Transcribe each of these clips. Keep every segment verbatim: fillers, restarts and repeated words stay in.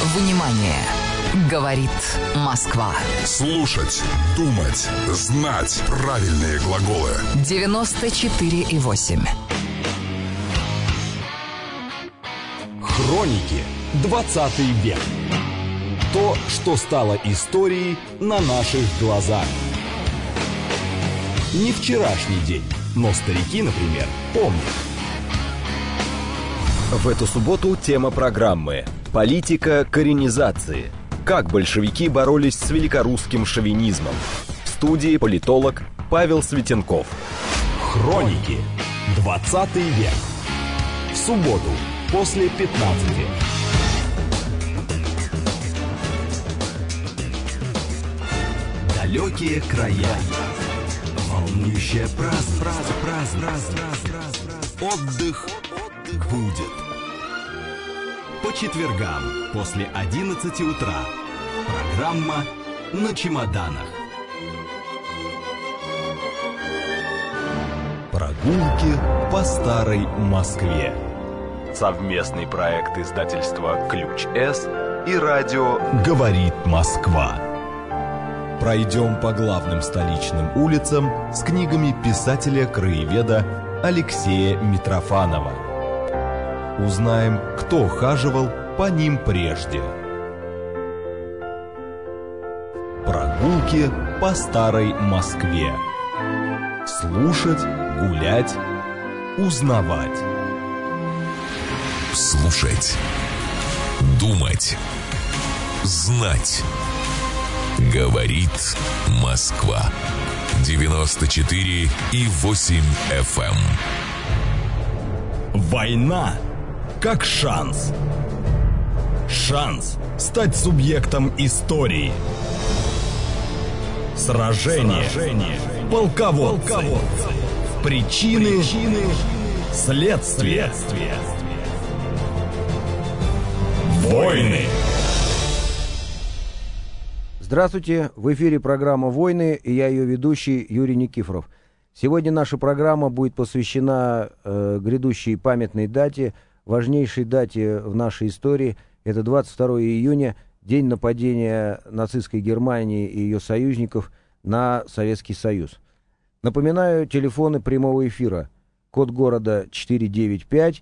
Внимание! Говорит Москва. Слушать, думать, знать правильные глаголы. девяносто четыре и восемь. Хроники. двадцатый век. То, что стало историей на наших глазах. Не вчерашний день, но старики, например, помнят. В эту субботу тема программы «Политика коренизации». Как большевики боролись с великорусским шовинизмом. В студии политолог Павел Светенков. Хроники. двадцатый век. В субботу после пятнадцати. Далекие края. Волнующая праздность. Праздность, праздность, праздность, праздность. Отдых будет. По четвергам после одиннадцати утра. Программа «На чемоданах». Прогулки по старой Москве. Совместный проект издательства «Ключ-С» и радио «Говорит Москва». Пройдем по главным столичным улицам с книгами писателя-краеведа Алексея Митрофанова. Узнаем, кто хаживал по ним прежде. Прогулки по старой Москве. Слушать, гулять, узнавать. Слушать, думать, знать. Говорит Москва. девяносто четыре и восемь эф эм. Война как шанс. Шанс стать субъектом истории. Сражение, Сражение. Полководцы. Полководцы. Причины, Причины. Следствия. Следствия. Войны. Здравствуйте, в эфире программа «Войны», и я ее ведущий Юрий Никифоров. Сегодня наша программа будет посвящена э, грядущей памятной дате, важнейшей дате в нашей истории. Это двадцать второе июня, день нападения нацистской Германии и ее союзников на Советский Союз. Напоминаю, телефоны прямого эфира. Код города четыреста девяносто пять,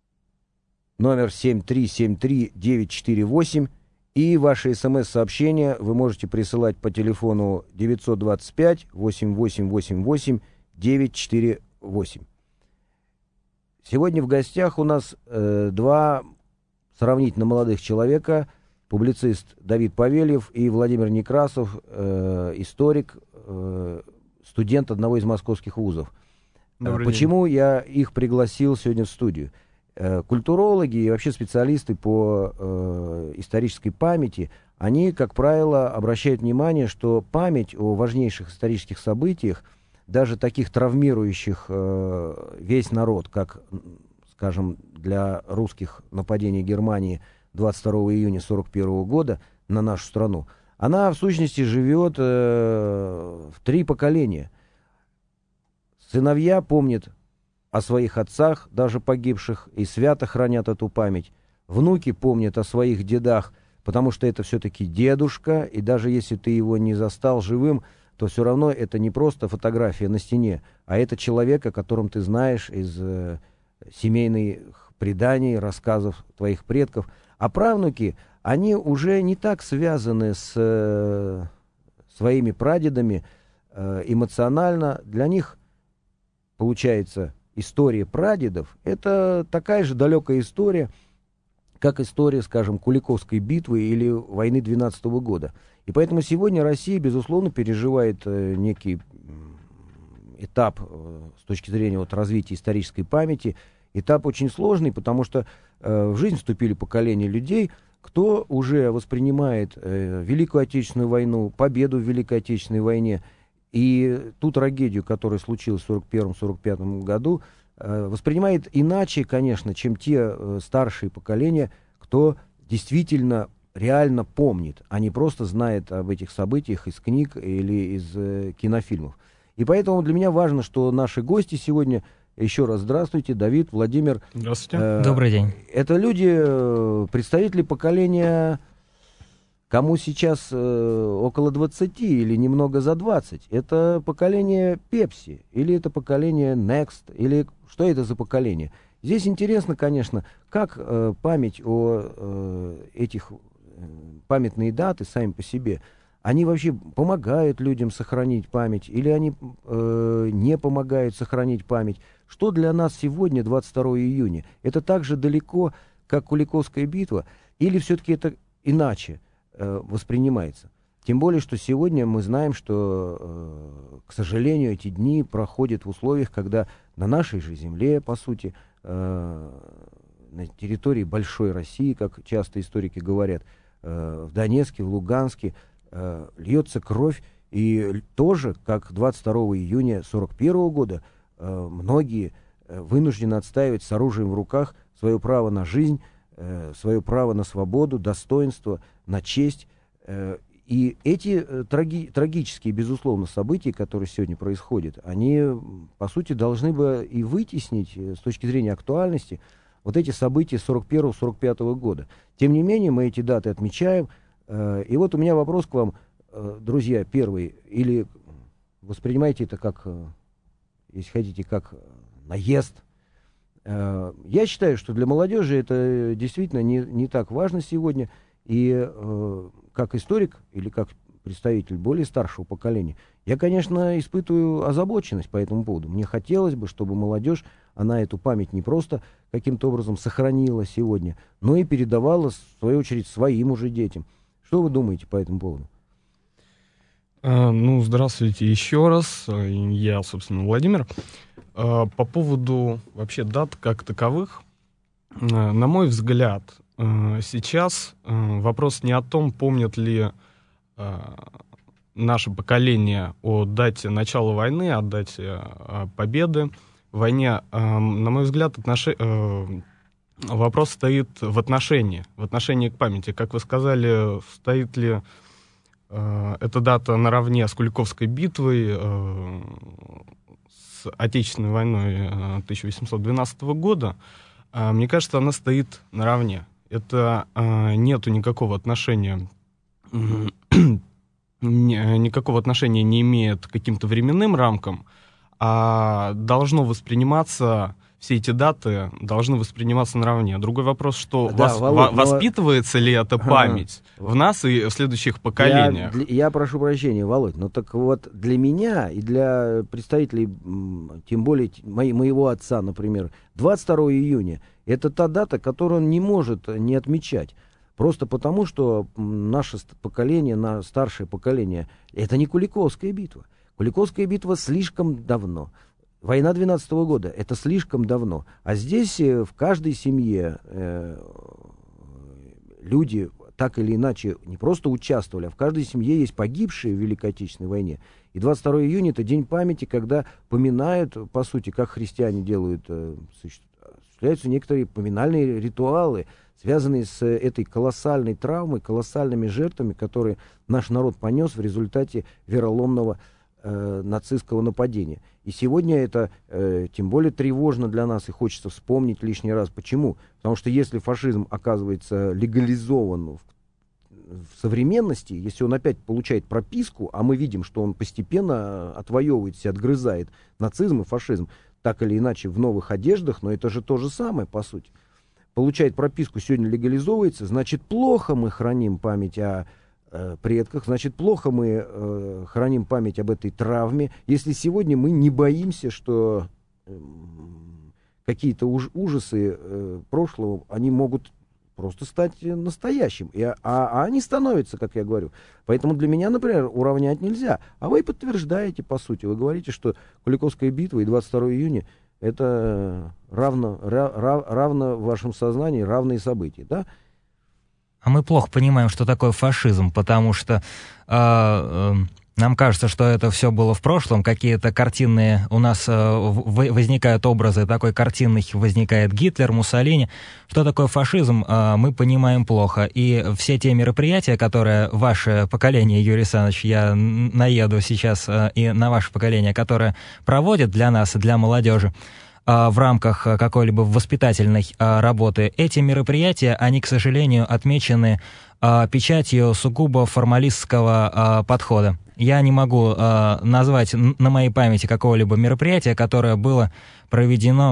номер семь три семь три девять четыре восемь. И ваши смс-сообщения вы можете присылать по телефону девятьсот двадцать пять восемь восемь восемь восемь девять четыре восемь. Сегодня в гостях у нас э, два сравнительно молодых человека. Публицист Давид Павельев и Владимир Некрасов, э, историк, э, студент одного из московских вузов. Добрый Почему день. Я их пригласил сегодня в студию? Культурологи и вообще специалисты по э, исторической памяти, они, как правило, обращают внимание, что память о важнейших исторических событиях, даже таких травмирующих э, весь народ, как, скажем, для русских нападений Германии двадцать второго июня сорок первого года на нашу страну, она в сущности живет э, в три поколения. Сыновья помнят о своих отцах, даже погибших, и свято хранят эту память. Внуки помнят о своих дедах, потому что это все-таки дедушка, и даже если ты его не застал живым, то все равно это не просто фотография на стене, а это человек, о котором ты знаешь из э, семейных преданий, рассказов твоих предков. А правнуки, они уже не так связаны с э, своими прадедами э, эмоционально. Для них, получается, история прадедов — это такая же далекая история, как история, скажем, Куликовской битвы или войны двенадцатого года. И поэтому сегодня Россия, безусловно, переживает э, некий этап э, с точки зрения вот, развития исторической памяти. Этап очень сложный, потому что э, в жизнь вступили поколения людей, кто уже воспринимает э, Великую Отечественную войну, победу в Великой Отечественной войне, и ту трагедию, которая случилась в сорок первом — сорок пятом году, э, воспринимает иначе, конечно, чем те э, старшие поколения, кто действительно реально помнит, а не просто знает об этих событиях из книг или из э, кинофильмов. И поэтому для меня важно, что наши гости сегодня, еще раз здравствуйте, Давид, Владимир. Здравствуйте. Э, Добрый день. Это люди, э, представители поколения Кому сейчас э, около двадцати или немного за двадцать, это поколение Пепси, или это поколение Next, или что это за поколение? Здесь интересно, конечно, как э, память о э, этих, э, памятные даты сами по себе, они вообще помогают людям сохранить память, или они э, не помогают сохранить память? Что для нас сегодня, двадцать второго июня? Это так же далеко, как Куликовская битва, или все-таки это иначе э, воспринимается? Тем более, что сегодня мы знаем, что, э, к сожалению, эти дни проходят в условиях, когда на нашей же земле, по сути, э, на территории большой России, как часто историки говорят, э, в Донецке, в Луганске, э, льется кровь, и тоже, как двадцать второго июня сорок первого года, э, многие э, вынуждены отстаивать с оружием в руках свое право на жизнь, э, свое право на свободу, достоинство, на честь. Э, и эти э, траги, трагические, безусловно, события, которые сегодня происходят, они, по сути, должны бы и вытеснить, э, с точки зрения актуальности, вот эти события сорок первого сорок пятого года. Тем не менее, мы эти даты отмечаем. Э, и вот у меня вопрос к вам, э, друзья, первый. Или воспринимайте это как, э, если хотите, как наезд. Э, я считаю, что для молодежи это действительно не, не так важно сегодня. И э, как историк или как представитель более старшего поколения, я, конечно, испытываю озабоченность по этому поводу. Мне хотелось бы, чтобы молодежь, она эту память не просто каким-то образом сохранила сегодня, но и передавала, в свою очередь, своим уже детям. Что вы думаете по этому поводу? А, ну, здравствуйте еще раз. Я, собственно, Владимир. А, по поводу вообще дат как таковых, а, на мой взгляд, сейчас вопрос не о том, помнят ли наше поколение о дате начала войны, о дате победы в войне. На мой взгляд, отнош... вопрос стоит в отношении, в отношении к памяти. Как вы сказали, стоит ли эта дата наравне с Куликовской битвой, с Отечественной войной тысяча восемьсот двенадцатого года? Мне кажется, она стоит наравне. Это э, нету никакого отношения, никакого отношения не имеет к каким-то временным рамкам, а должно восприниматься, все эти даты должны восприниматься наравне. Другой вопрос, что да, вос, Володь, во, воспитывается но... ли эта память а, в нас и в следующих поколениях? Я, я прошу прощения, Володь, но так вот для меня и для представителей, тем более мо, моего отца, например, двадцать второго июня, это та дата, которую он не может не отмечать. Просто потому, что наше поколение, на старшее поколение, это не Куликовская битва. Куликовская битва слишком давно. Война двенадцатого года, это слишком давно. А здесь в каждой семье э, люди так или иначе не просто участвовали, а в каждой семье есть погибшие в Великой Отечественной войне. И двадцать второго июня это день памяти, когда поминают, по сути, как христиане делают, э, осуществляются некоторые поминальные ритуалы, связанные с этой колоссальной травмой, колоссальными жертвами, которые наш народ понес в результате вероломного э, нацистского нападения. И сегодня это э, тем более тревожно для нас, и хочется вспомнить лишний раз. Почему? Потому что если фашизм оказывается легализован в, в современности, если он опять получает прописку, а мы видим, что он постепенно отвоевывается, отгрызает нацизм и фашизм, так или иначе в новых одеждах, но это же то же самое, по сути. Получает прописку, сегодня легализовывается, значит, плохо мы храним память о э, предках, значит, плохо мы э, храним память об этой травме, если сегодня мы не боимся, что э, какие-то уж, ужасы э, прошлого, они могут просто стать настоящим, и, а, а они становятся, как я говорю. Поэтому для меня, например, уравнять нельзя. А вы подтверждаете, по сути, вы говорите, что Куликовская битва и двадцать второго июня это равно, рав, равно в вашем сознании равные события, да? А мы плохо понимаем, что такое фашизм, потому что э, э, нам кажется, что это все было в прошлом, какие-то картинные, у нас э, в, возникают образы, такой картинный возникает Гитлер, Муссолини. Что такое фашизм, э, мы понимаем плохо. И все те мероприятия, которые ваше поколение, Юрий Александрович, я наеду сейчас э, и на ваше поколение, которое проводит для нас, для молодежи, в рамках какой-либо воспитательной работы. Эти мероприятия, они, к сожалению, отмечены печатью сугубо формалистского подхода. Я не могу назвать на моей памяти какого-либо мероприятия, которое было проведено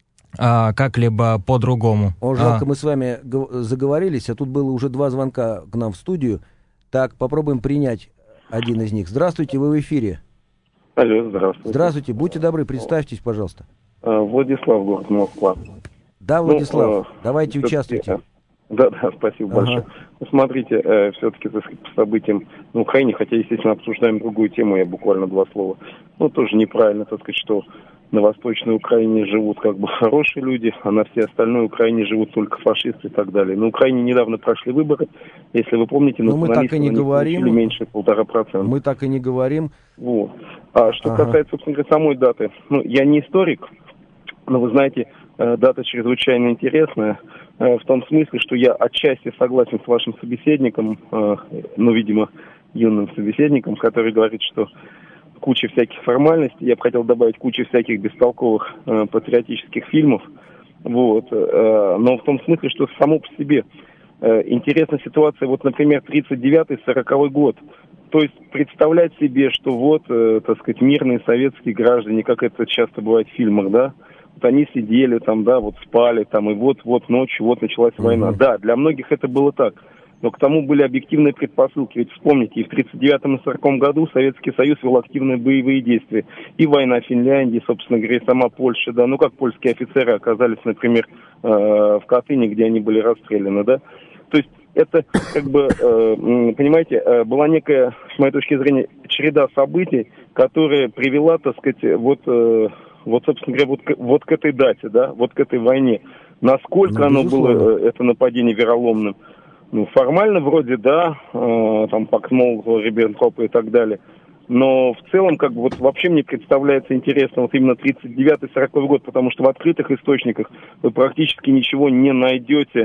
как-либо по-другому. О, жалко, а... мы с вами заговорились, а тут было уже два звонка к нам в студию. Так, попробуем принять один из них. Здравствуйте, вы в эфире. Алло, здравствуйте. Здравствуйте, будьте добры, представьтесь, пожалуйста. Владислав, город Москва. Да, Владислав, ну, давайте все-таки, участвуйте. Да, да, спасибо ага. большое. Ну, смотрите, э, все-таки по событиям на Украине, хотя, естественно, обсуждаем другую тему, я буквально два слова. Ну, тоже неправильно, так сказать, что на Восточной Украине живут как бы хорошие люди, а на всей остальной Украине живут только фашисты и так далее. На Украине недавно прошли выборы, если вы помните, но мы так и не говорим, меньше полтора процента. Мы так и не говорим. Вот. А что ага. касается, собственно говоря, самой даты, ну, я не историк, но вы знаете, дата чрезвычайно интересная, в том смысле, что я отчасти согласен с вашим собеседником, ну, видимо, юным собеседником, который говорит, что куча всяких формальностей, я бы хотел добавить кучу всяких бестолковых э, патриотических фильмов, вот, э, но в том смысле, что само по себе э, интересна ситуация, вот, например, тридцать девятый сороковой год, то есть представлять себе, что вот, э, так сказать, мирные советские граждане, как это часто бывает в фильмах, да, вот они сидели там, да, вот спали там, и вот-вот ночью, вот началась mm-hmm. война, да, для многих это было так. Но к тому были объективные предпосылки. Ведь вспомните, и в тридцать девятом и сороковом году Советский Союз вел активные боевые действия. И война в Финляндии, собственно говоря, и сама Польша, да. Ну, как польские офицеры оказались, например, э, в Катыни, где они были расстреляны, да. То есть это, как бы, э, понимаете, э, была некая, с моей точки зрения, череда событий, которая привела, так сказать, вот, э, вот собственно говоря, вот, вот к этой дате, да, вот к этой войне. Насколько ну, оно было, э, это нападение, вероломным? Ну, формально вроде да, э, там Пакт Молотова, Риббентропа и так далее. Но в целом, как бы, вот вообще мне представляется интересно вот именно тридцать девятый сороковой год, потому что в открытых источниках вы практически ничего не найдете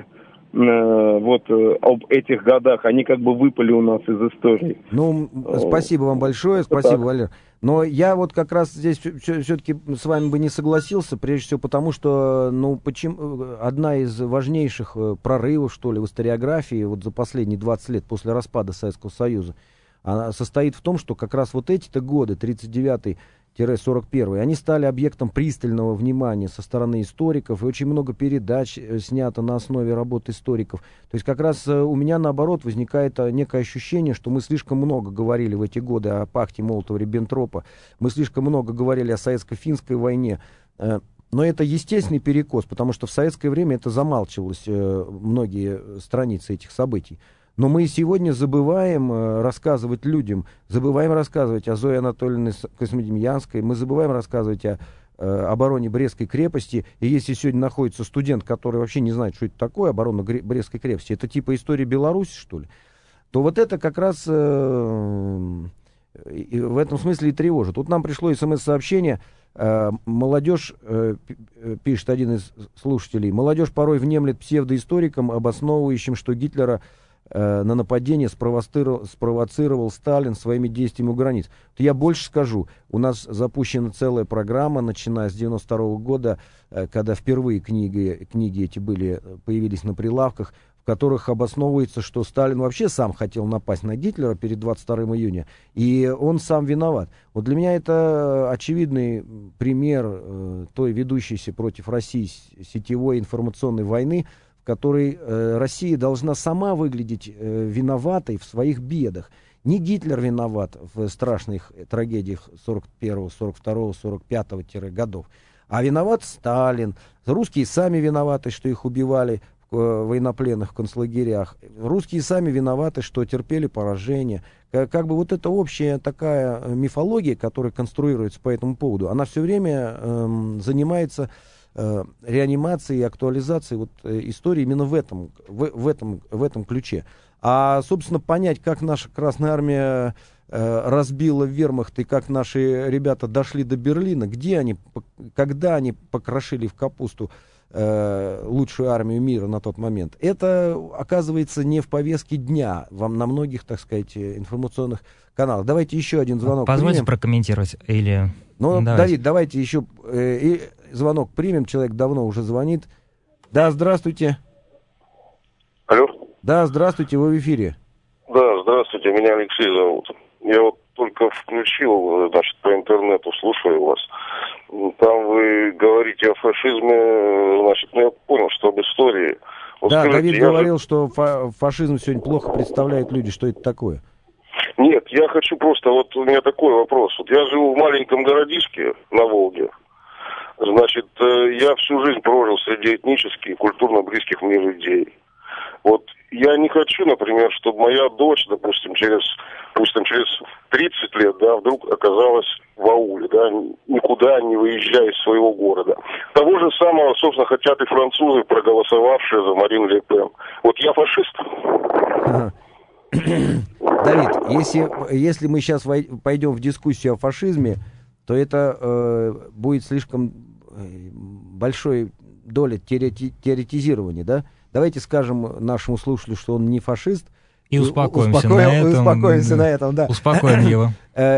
э, вот э, об этих годах. Они как бы выпали у нас из истории. Ну, спасибо вам большое, спасибо, Валер. Но я вот как раз здесь все-таки с вами бы не согласился, прежде всего потому, что, ну, почему, одна из важнейших прорывов, что ли, в историографии вот за последние двадцать лет после распада Советского Союза, она состоит в том, что как раз вот эти-то годы, тридцать девятый сорок первый, они стали объектом пристального внимания со стороны историков, и очень много передач снято на основе работ историков. То есть как раз у меня, наоборот, возникает некое ощущение, что мы слишком много говорили в эти годы о пакте Молотова-Риббентропа, мы слишком много говорили о советско-финской войне. Но это естественный перекос, потому что в советское время это замалчивалось, многие страницы этих событий. Но мы сегодня забываем э, рассказывать людям, забываем рассказывать о Зое Анатольевне Космодемьянской, мы забываем рассказывать о э, обороне Брестской крепости. И если сегодня находится студент, который вообще не знает, что это такое, оборона Брестской крепости, это типа история Беларуси, что ли, то вот это как раз э, э, в этом смысле и тревожит. Тут нам пришло смс-сообщение. Э, молодежь, э, пишет один из слушателей, молодежь порой внемлет псевдоисторикам, обосновывающим, что Гитлера на нападение спровоцировал, спровоцировал Сталин своими действиями у границ. То я больше скажу, у нас запущена целая программа, начиная с девяносто второго года, когда впервые книги, книги эти были, появились на прилавках, в которых обосновывается, что Сталин вообще сам хотел напасть на Гитлера перед двадцать вторым июня, и он сам виноват. Вот для меня это очевидный пример э, той ведущейся против России сетевой информационной войны, в которой э, Россия должна сама выглядеть э, виноватой в своих бедах. Не Гитлер виноват в страшных трагедиях сорок первого, сорок второго, сорок пятого годов, а виноват Сталин. Русские сами виноваты, что их убивали в э, военнопленных концлагерях. Русские сами виноваты, что терпели поражение. Как, как бы вот эта общая такая мифология, которая конструируется по этому поводу, она все время э, занимается реанимации и актуализации вот, истории именно в этом, в, в, этом, в этом ключе. А, собственно, понять, как наша Красная Армия э, разбила вермахт и как наши ребята дошли до Берлина, где они, когда они покрошили в капусту э, лучшую армию мира на тот момент, это оказывается не в повестке дня вам на многих, так сказать, информационных каналах. Давайте еще один звонок. Позвольте примем. Прокомментировать или... Ну, давайте. Давид, давайте еще... Э, звонок примем, человек давно уже звонит. Да, здравствуйте. Алло. Да, здравствуйте, вы в эфире. Да, здравствуйте, меня Алексей зовут. Я вот только включил, значит, по интернету, слушаю вас. Там вы говорите о фашизме, значит, ну я понял, что об истории. Вот да, скажите, Давид я говорил, же... что фа- фашизм сегодня плохо представляют люди, что это такое. Нет, я хочу просто, вот у меня такой вопрос. Вот я живу в маленьком городишке на Волге. Значит, я всю жизнь прожил среди этнически и культурно близких мне людей. Вот я не хочу, например, чтобы моя дочь, допустим, через, пусть там через тридцать лет, да, вдруг оказалась в ауле, да, никуда не выезжая из своего города. Того же самого, собственно, хотят и французы, проголосовавшие за Марин Ле Пен. Вот я фашист. Ага. Давид, если, если мы сейчас вой- пойдем в дискуссию о фашизме, то это э, будет слишком большой доля теорети- теоретизирования, да? Давайте скажем нашему слушателю, что он не фашист. И успокоимся Успокоим, на этом. Успокоимся на этом, да. Успокоим его.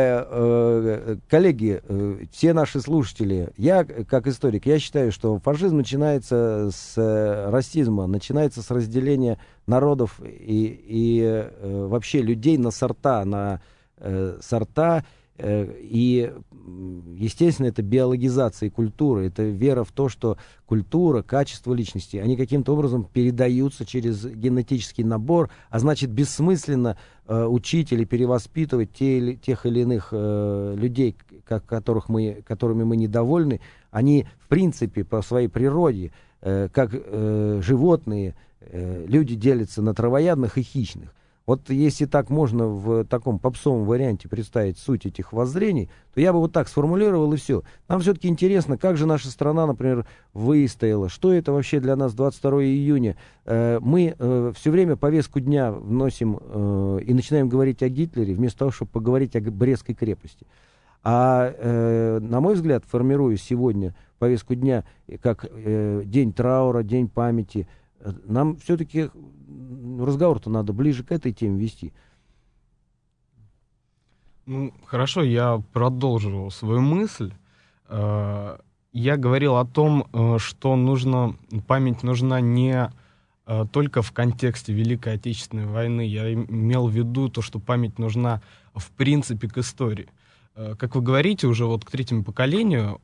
Коллеги, все наши слушатели, я как историк, я считаю, что фашизм начинается с расизма, начинается с разделения народов и, и вообще людей на сорта, на сорта. И, естественно, это биологизация культуры, это вера в то, что культура, качество личности, они каким-то образом передаются через генетический набор, а значит, бессмысленно э, учить или перевоспитывать те или, тех или иных э, людей, как, которых мы, которыми мы недовольны. Они, в принципе, по своей природе, э, как э, животные, э, люди делятся на травоядных и хищных. Вот если так можно в таком попсовом варианте представить суть этих воззрений, то я бы вот так сформулировал и все. Нам все-таки интересно, как же наша страна, например, выстояла, что это вообще для нас двадцать второго июня. Э, мы э, все время повестку дня вносим э, и начинаем говорить о Гитлере, вместо того, чтобы поговорить о Брестской крепости. А, э, на мой взгляд, формируя сегодня повестку дня как э, день траура, день памяти, нам все-таки разговор-то надо ближе к этой теме вести. Ну, хорошо, я продолжу свою мысль. Я говорил о том, что нужно, память нужна не только в контексте Великой Отечественной войны. Я имел в виду то, что память нужна в принципе к истории. Как вы говорите, уже вот к третьему поколению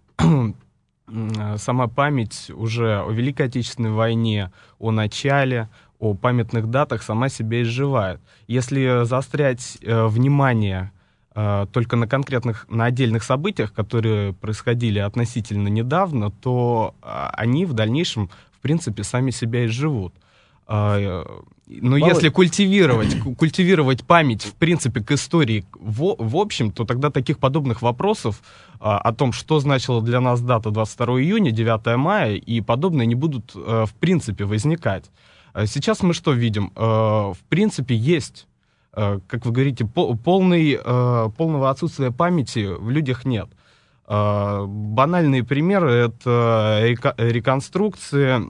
сама память уже о Великой Отечественной войне, о начале, о памятных датах сама себя изживает. Если заострять э, внимание э, только на конкретных, на отдельных событиях, которые происходили относительно недавно, то э, они в дальнейшем, в принципе, сами себя изживут. Э, но Володь. Если культивировать, культивировать память, в принципе, к истории в, в общем, то тогда таких подобных вопросов а, о том, что значила для нас дата двадцать второго июня, девятого мая и подобное, не будут, а, в принципе, возникать. А сейчас мы что видим? А, в принципе, есть, а, как вы говорите, пол, полный, а, полного отсутствия памяти в людях нет. А, банальные примеры — это река, реконструкции.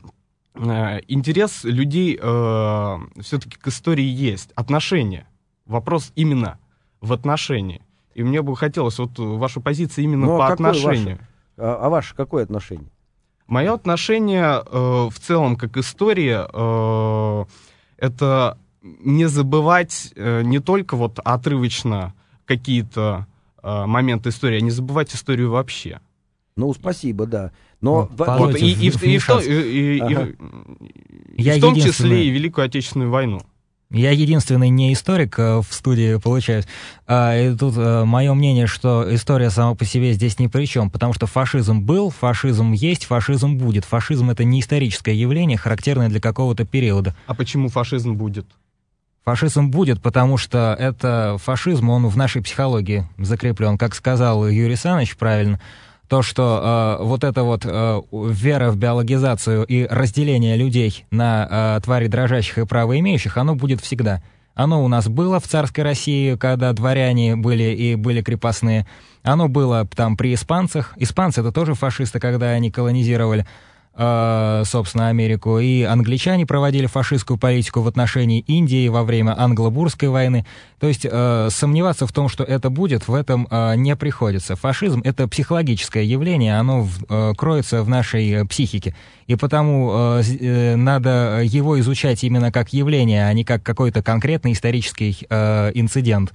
Интерес людей э, все-таки к истории есть. Отношения. Вопрос именно в отношении. И мне бы хотелось вот вашу позицию именно Но по отношению. Ваше? А, а ваше какое отношение? Мое отношение э, в целом как история э, это не забывать э, не только вот отрывочно какие-то э, моменты истории, а не забывать историю вообще. Ну, спасибо, да. Но ну, в, вот, и, и, в, и, в, и, и, ага. и, и в том числе и Великую Отечественную войну. Я единственный не историк в студии, получаюсь. И тут мое мнение, что история сама по себе здесь ни при чем, потому что фашизм был, фашизм есть, фашизм будет. Фашизм — это не историческое явление, характерное для какого-то периода. А почему фашизм будет? Фашизм будет, потому что это фашизм, он в нашей психологии закреплен. Как сказал Юрий Саныч правильно, то, что э, вот эта вот э, вера в биологизацию и разделение людей на э, тварей дрожащих и правоимеющих, оно будет всегда. Оно у нас было в царской России, когда дворяне были и были крепостные. Оно было там при испанцах. Испанцы — это тоже фашисты, когда они колонизировали. собственно, Америку, и англичане проводили фашистскую политику в отношении Индии во время англо-бурской войны. То есть сомневаться в том, что это будет, в этом не приходится. Фашизм — это психологическое явление, оно кроется в нашей психике, и потому надо его изучать именно как явление, а не как какой-то конкретный исторический инцидент.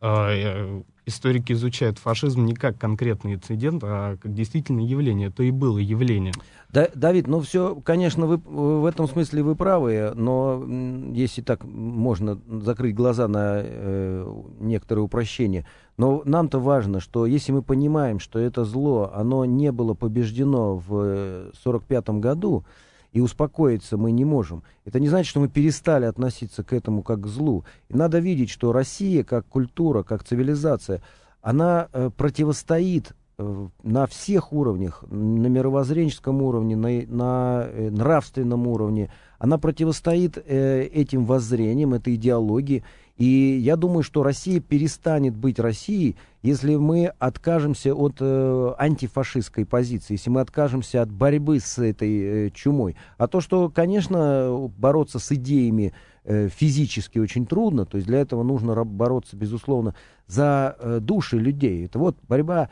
Историки изучают фашизм не как конкретный инцидент, а как действительно явление. Это и было явление. Да, Давид, ну все, конечно, вы в этом смысле вы правы, но если так можно закрыть глаза на э, некоторые упрощения, но нам-то важно, что если мы понимаем, что это зло, оно не было побеждено в сорок пятом году, и успокоиться мы не можем. Это не значит, что мы перестали относиться к этому как к злу. И надо видеть, что Россия как культура, как цивилизация, она э, противостоит э, на всех уровнях, на мировоззренческом уровне, на, на э, нравственном уровне. Она противостоит э, этим воззрениям, этой идеологии. И я думаю, что Россия перестанет быть Россией, если мы откажемся от э, антифашистской позиции, если мы откажемся от борьбы с этой э, чумой. А то, что, конечно, бороться с идеями э, физически очень трудно, то есть для этого нужно бороться, безусловно, за э, души людей. Это вот борьба,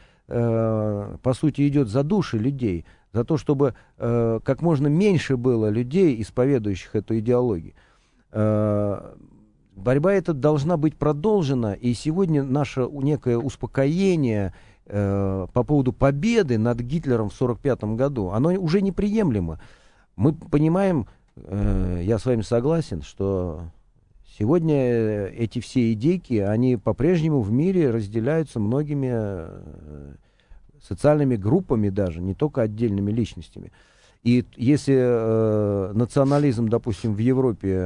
э, по сути, идет за души людей, за то, чтобы э, как можно меньше было людей, исповедующих эту идеологию. Э, Борьба эта должна быть продолжена, и сегодня наше некое успокоение э, по поводу победы над Гитлером в сорок пятом году, оно уже неприемлемо. Мы понимаем, э, я с вами согласен, что сегодня эти все идейки, они по-прежнему в мире разделяются многими э, социальными группами даже, не только отдельными личностями. И если э, национализм, допустим, в Европе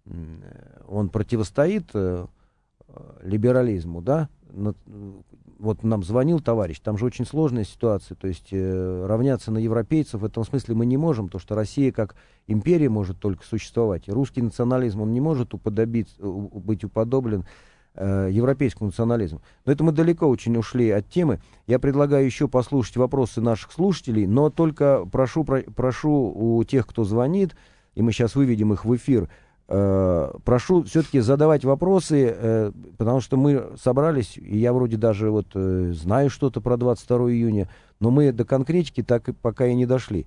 он противостоит э, либерализму, да, на, вот нам звонил товарищ, там же очень сложная ситуация, то есть э, равняться на европейцев в этом смысле мы не можем, потому что Россия как империя может только существовать, и русский национализм, он не может уподобиться, быть уподоблен э, европейскому национализму. Но это мы далеко очень ушли от темы. Я предлагаю еще послушать вопросы наших слушателей, но только прошу, про, прошу у тех, кто звонит, и мы сейчас выведем их в эфир, прошу все-таки задавать вопросы, потому что мы собрались, и я вроде даже вот знаю что-то про двадцать второго июня, но мы до конкретики так и пока и не дошли.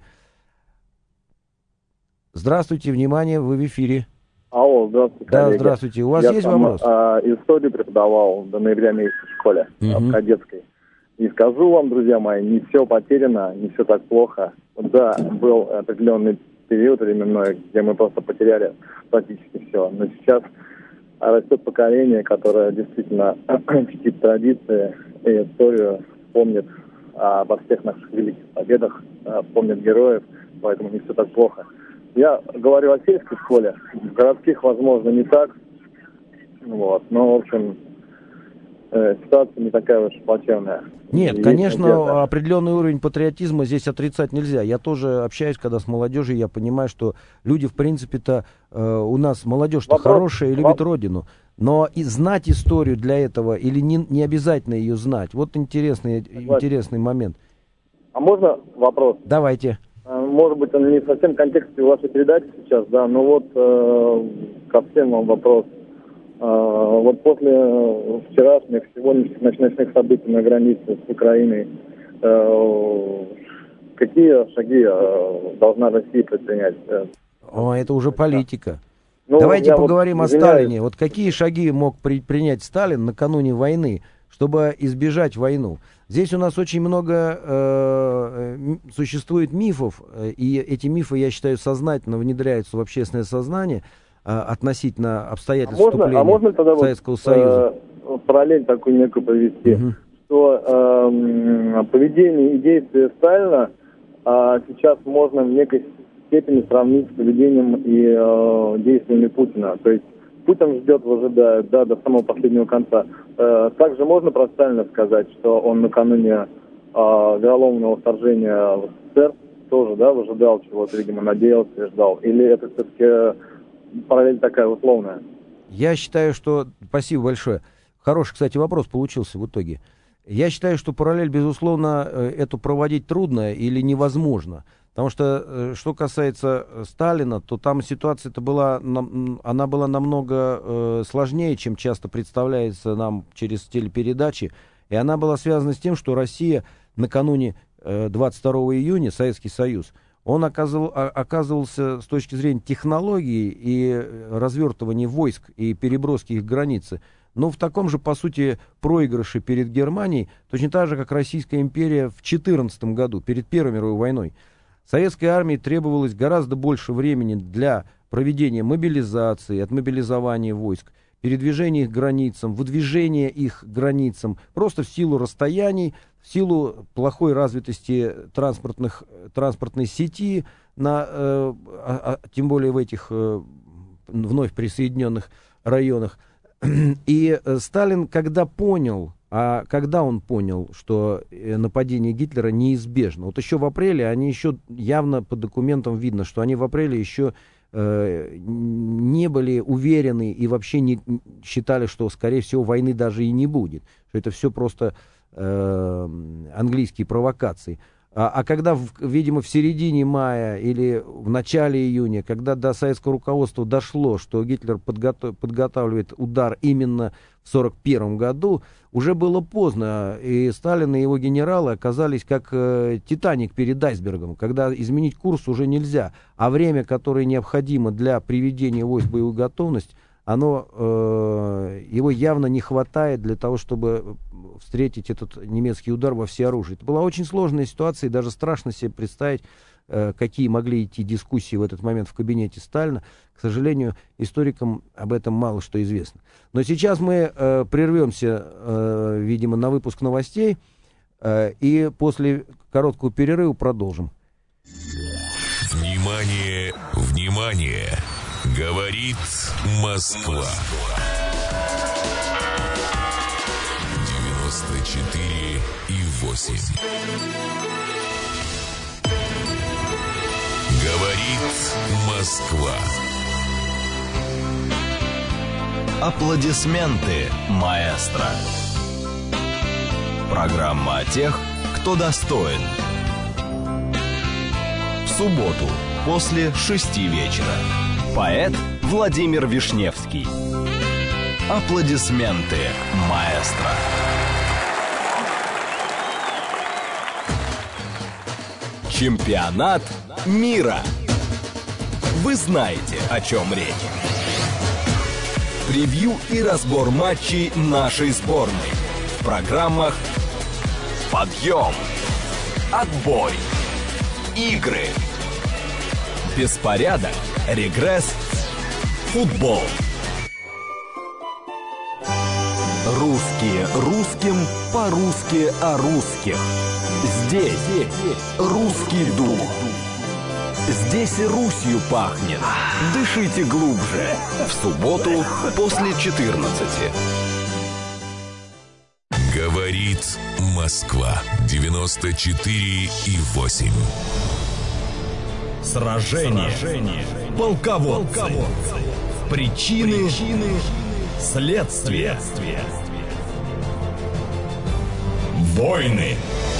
Здравствуйте, внимание, вы в эфире. Алло, здравствуйте, Да, коллеги. здравствуйте. У вас я есть сам, вопрос? А, историю преподавал до ноября месяца в школе, Угу. в кадетской. И скажу вам, друзья мои, не все потеряно, не все так плохо. Да, был определенный период временной, где мы просто потеряли практически все. Но сейчас растет поколение, которое действительно чтит традиции и историю, помнит обо всех наших великих победах, помнит героев, поэтому не все так плохо. Я говорю о сельской школе, в городских, возможно, не так, вот, но, в общем, ситуация не такая уж плачевная. Нет, Есть конечно, надежда. определенный уровень патриотизма здесь отрицать нельзя. Я тоже общаюсь, когда с молодежью, я понимаю, что люди, в принципе-то, э, у нас молодежь-то Вопрос- хорошая и любит родину. Но и знать историю для этого или не, не обязательно ее знать. Вот интересный, интересный момент. А можно вопрос? Давайте. А, Может быть, он не совсем в контексте вашей передачи сейчас, да, но вот э, ко всем вам вопрос. А, вот после вчерашних, сегодняшних ночных событий на границе с Украиной, э, какие шаги э, должна Россия предпринять? О, это уже политика. Ну, Давайте я вот поговорим о извиняюсь. Сталине. Вот какие шаги мог предпринять Сталин накануне войны, чтобы избежать войну? Здесь у нас очень много э, м- существует мифов, э, и эти мифы, я считаю, сознательно внедряются в общественное сознание э, относительно обстоятельств А можно, вступления а можно тогда Советского вот, Союза. э, параллель такую некую провести, Мгм. что э, поведение и действия Сталина э, сейчас можно в некой степени сравнить с поведением и э, действиями Путина. То есть Путин ждет, выжидает, да, до самого последнего конца. Э, также можно про Сталина сказать, что он накануне э, вероломного вторжения в СССР тоже, да, выжидал чего-то, видимо, надеялся и ждал. Или это все-таки параллель такая условная? Я считаю, что... Спасибо большое. Хороший, кстати, вопрос получился в итоге. Я считаю, что параллель, безусловно, э, эту проводить трудно или невозможно. Потому что, что касается Сталина, то там ситуация-то была, она была намного э, сложнее, чем часто представляется нам через телепередачи. И она была связана с тем, что Россия накануне э, двадцать второго июня, Советский Союз, он оказывал, оказывался с точки зрения технологий и развертывания войск и переброски их границы, но в таком же, по сути, проигрыше перед Германией, точно так же, как Российская империя в тысяча девятьсот четырнадцатом году, перед Первой мировой войной. Советской армии требовалось гораздо больше времени для проведения мобилизации, отмобилизования войск, передвижения их к границам, выдвижения их к границам, просто в силу расстояний, в силу плохой развитости транспортных, транспортной сети, на, э, а, а, тем более в этих э, вновь присоединенных районах. И э, Сталин, когда понял, а когда он понял, что нападение Гитлера неизбежно, вот еще в апреле, они еще явно по документам видно, что они в апреле еще э, не были уверены и вообще не считали, что, скорее всего, войны даже и не будет, что это все просто э, английские провокации. А, а когда, в, видимо, в середине мая или в начале июня, когда до советского руководства дошло, что Гитлер подготов, подготавливает удар именно в сорок первом году, уже было поздно, и Сталин и его генералы оказались как э, Титаник перед айсбергом, когда изменить курс уже нельзя, а время, которое необходимо для приведения войск в боевую готовность, оно, э, его явно не хватает для того, чтобы встретить этот немецкий удар во всеоружие. Это была очень сложная ситуация, и даже страшно себе представить, э, какие могли идти дискуссии в этот момент в кабинете Сталина. К сожалению, историкам об этом мало что известно. Но сейчас мы э, прервемся, э, видимо, на выпуск новостей, э, и после короткого перерыва продолжим. Внимание, внимание! Говорит Москва. девяносто четыре и восемь. Говорит Москва. Аплодисменты, маэстро. Программа о тех, кто достоин. В субботу после шести вечера. Поэт Владимир Вишневский. Аплодисменты, маэстро. Чемпионат мира. Вы знаете, о чем речь. Превью и разбор матчей нашей сборной. В программах «Подъем», «Отбой», «Игры», «Беспорядок», «Регресс», «Футбол». Русские русским, по-русски о русских. Здесь русский дух. Здесь Русью пахнет. Дышите глубже. В субботу после четырнадцати. Говорит Москва. девяносто четыре и восемь. Сражение. Сражение. Полководцы. Полководцы. Причины. Причины. Следствие. Следствие. Войны.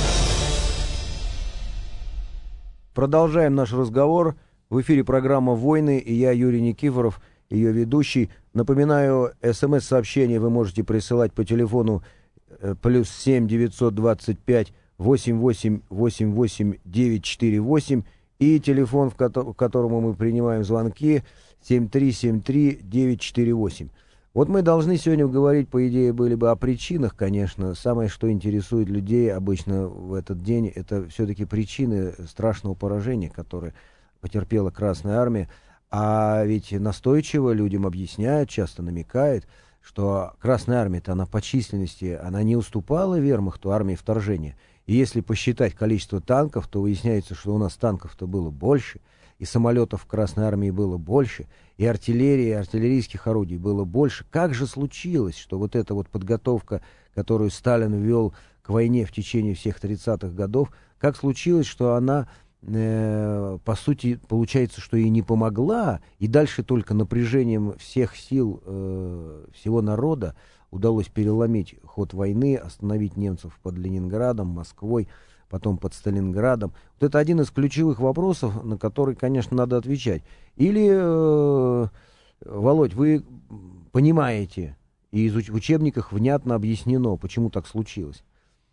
Продолжаем наш разговор. В эфире программа «Войны», и я, Юрий Никифоров, ее ведущий. Напоминаю, смс-сообщения вы можете присылать по телефону плюс семь девятьсот двадцать пять восемь восемь восемь восемь девять четыре восемь и телефон, в ко- к которому мы принимаем звонки, семь три семь три девять четыре восемь. Вот мы должны сегодня говорить, по идее, были бы о причинах, конечно. Самое, что интересует людей обычно в этот день, это все-таки причины страшного поражения, которое потерпела Красная Армия. А ведь настойчиво людям объясняют, часто намекают, что Красная Армия-то, она по численности, она не уступала вермахту, армии вторжения. И если посчитать количество танков, то выясняется, что у нас танков-то было больше, и самолетов в Красной Армии было больше, и артиллерии, и артиллерийских орудий было больше. Как же случилось, что вот эта вот подготовка, которую Сталин ввел к войне в течение всех тридцатых годов, как случилось, что она, э, по сути, получается, что и не помогла, и дальше только напряжением всех сил э, всего народа удалось переломить ход войны, остановить немцев под Ленинградом, Москвой. потом под Сталинградом. Вот это один из ключевых вопросов, на который, конечно, надо отвечать. Или, э, Володь, вы понимаете, и из уч- в учебниках внятно объяснено, почему так случилось?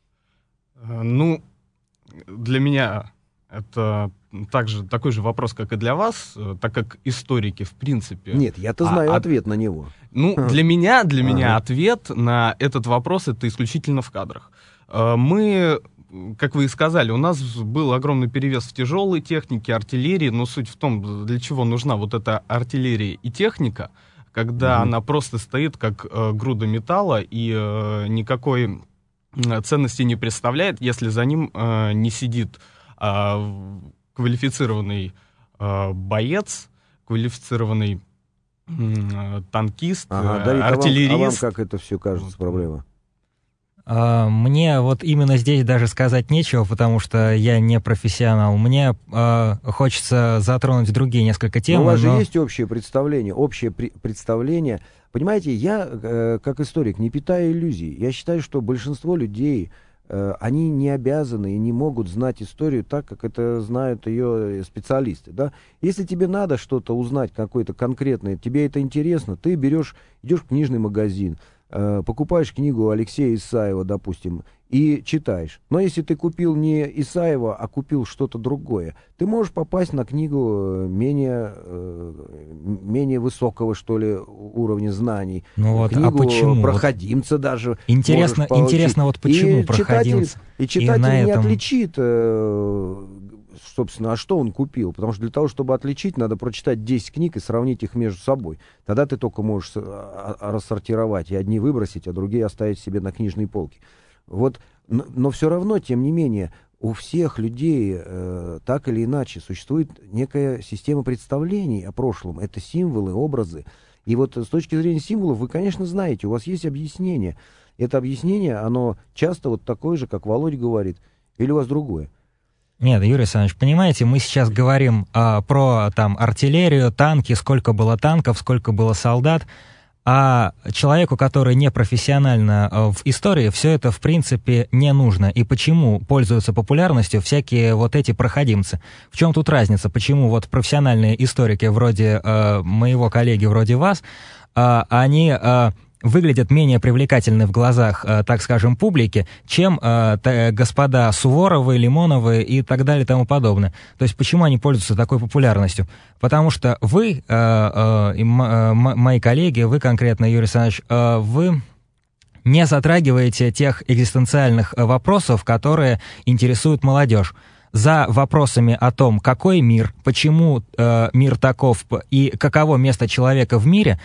Ну, для меня это также такой же вопрос, как и для вас, так как историки, в принципе... Нет, я-то знаю а, ответ на него. Ну, для меня, для меня ответ на этот вопрос — это исключительно в кадрах. Мы, как вы и сказали, у нас был огромный перевес в тяжелой технике, артиллерии, но суть в том, для чего нужна вот эта артиллерия и техника, когда mm-hmm. она просто стоит как э, груда металла и э, никакой э, ценности не представляет, если за ним э, не сидит э, квалифицированный э, боец, квалифицированный э, танкист, ага, э, Давид, артиллерист. А вам, а вам как это все кажется проблема? Мне вот именно здесь даже сказать нечего, потому что я не профессионал. Мне э, хочется затронуть другие несколько тем. Но у вас но... же есть общее представление, общее при- представление. Понимаете, я, э, как историк, не питаю иллюзий. Я считаю, что большинство людей, э, они не обязаны и не могут знать историю так, как это знают ее специалисты. Да? Если тебе надо что-то узнать, какое-то конкретное, тебе это интересно, ты берешь, идешь в книжный магазин, покупаешь книгу Алексея Исаева, допустим, и читаешь. Но если ты купил не Исаева, а купил что-то другое, ты можешь попасть на книгу менее, менее высокого, что ли, уровня знаний. Ну вот, книгу а почему? проходимца даже. Интересно, интересно вот почему и проходимец. Читатель, и читатель и не этом... отличит, собственно, а что он купил? Потому что для того, чтобы отличить, надо прочитать десять книг и сравнить их между собой. Тогда ты только можешь рассортировать и одни выбросить, а другие оставить себе на книжной полке. Вот, но, но все равно, тем не менее, у всех людей э, так или иначе существует некая система представлений о прошлом. Это символы, образы. И вот с точки зрения символов вы, конечно, знаете, у вас есть объяснение. Это объяснение, оно часто вот такое же, как Володь говорит, или у вас другое? Нет, Юрий Александрович, понимаете, мы сейчас говорим а, про там артиллерию, танки, сколько было танков, сколько было солдат, а человеку, который не профессионально а, в истории, все это в принципе не нужно. И почему пользуются популярностью всякие вот эти проходимцы? В чем тут разница? Почему вот профессиональные историки вроде а, моего коллеги, вроде вас, а, они... А, выглядят менее привлекательны в глазах, э, так скажем, публики, чем э, т- господа Суворовы, Лимоновы и так далее и тому подобное. То есть почему они пользуются такой популярностью? Потому что вы, э, э, и м- э, мои коллеги, вы конкретно, Юрий Александрович, э, вы не затрагиваете тех экзистенциальных вопросов, которые интересуют молодежь. За вопросами о том, какой мир, почему э, мир таков и каково место человека в мире,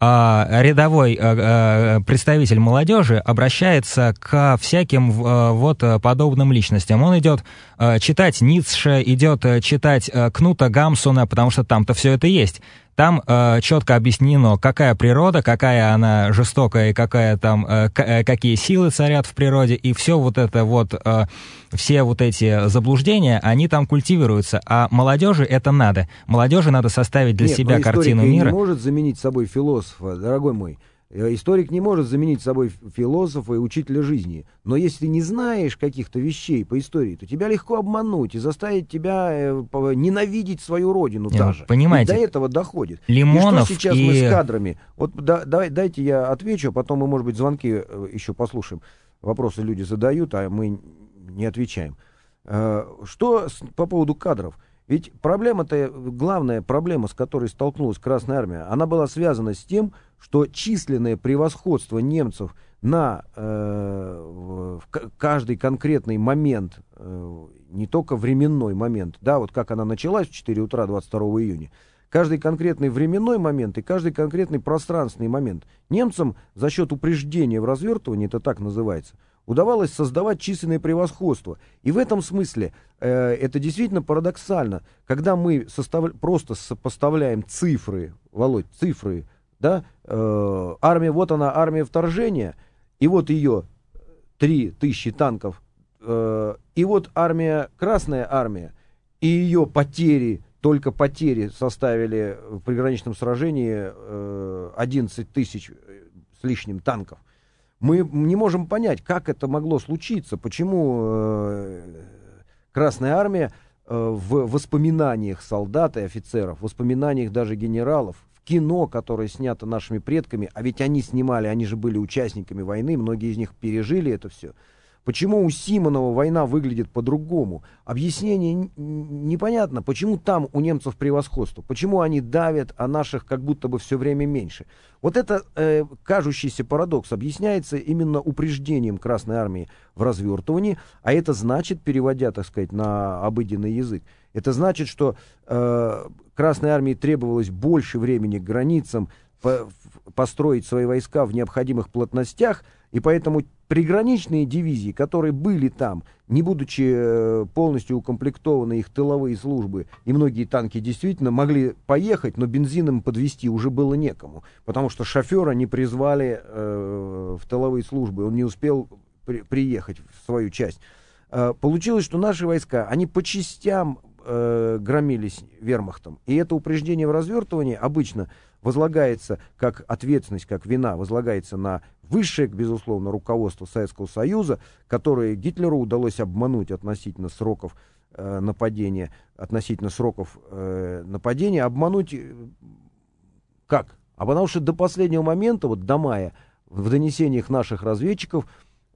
рядовой представитель молодежи обращается к всяким вот подобным личностям. Он идет читать Ницше, идет читать Кнута Гамсуна, потому что там-то все это есть. Там э, четко объяснено, какая природа, какая она жестокая, и какая там, э, к- какие силы царят в природе, и все вот это вот, э, все вот эти заблуждения, они там культивируются. А молодежи это надо. Молодежи надо составить для Нет, себя картину мира. Историк не может заменить собой философа, дорогой мой. Историк не может заменить собой философа и учителя жизни. Но если ты не знаешь каких-то вещей по истории, то тебя легко обмануть и заставить тебя э, ненавидеть свою родину Нет, даже. Понимаете, и до этого доходит. Лимонов и что сейчас и... мы с кадрами? Вот да, давай, дайте я отвечу, а потом мы, может быть, звонки еще послушаем. Вопросы люди задают, а мы не отвечаем. Что по поводу кадров? Ведь проблема-то, главная проблема, с которой столкнулась Красная Армия, она была связана с тем, что численное превосходство немцев на э, в, в каждый конкретный момент, э, не только временной момент, да, вот как она началась в четыре утра двадцать второго июня, каждый конкретный временной момент и каждый конкретный пространственный момент немцам за счет упреждения в развертывании, это так называется, удавалось создавать численное превосходство. И в этом смысле э, это действительно парадоксально, когда мы состав... просто сопоставляем цифры, Володь, цифры, да, э, армия, вот она, армия вторжения, и вот ее три тысячи танков, э, и вот армия, Красная Армия, и ее потери, только потери составили в приграничном сражении э, одиннадцать тысяч с лишним танков. Мы не можем понять, как это могло случиться, почему э, Красная Армия э, в воспоминаниях солдат и офицеров, в воспоминаниях даже генералов, в кино, которое снято нашими предками, а ведь они снимали, они же были участниками войны, многие из них пережили это все. Почему у Симонова война выглядит по-другому? Объяснение непонятно. Почему там у немцев превосходство? Почему они давят, а наших как будто бы все время меньше? Вот это э, кажущийся парадокс объясняется именно упреждением Красной Армии в развертывании, а это значит, переводя, так сказать, на обыденный язык, это значит, что э, Красной Армии требовалось больше времени к границам, по, построить свои войска в необходимых плотностях, и поэтому приграничные дивизии, которые были там, не будучи э, полностью укомплектованы их тыловые службы, и многие танки действительно могли поехать, но бензин им подвезти уже было некому, потому что шофера не призвали э, в тыловые службы, он не успел при, приехать в свою часть. Э, получилось, что наши войска, они по частям э, громились вермахтом, и это упреждение в развертывании обычно возлагается как ответственность, как вина, возлагается на высшее, безусловно, руководство Советского Союза, которое Гитлеру удалось обмануть относительно сроков э, нападения, относительно сроков э, нападения, обмануть э, как? А потому что до последнего момента, вот до мая, в донесениях наших разведчиков,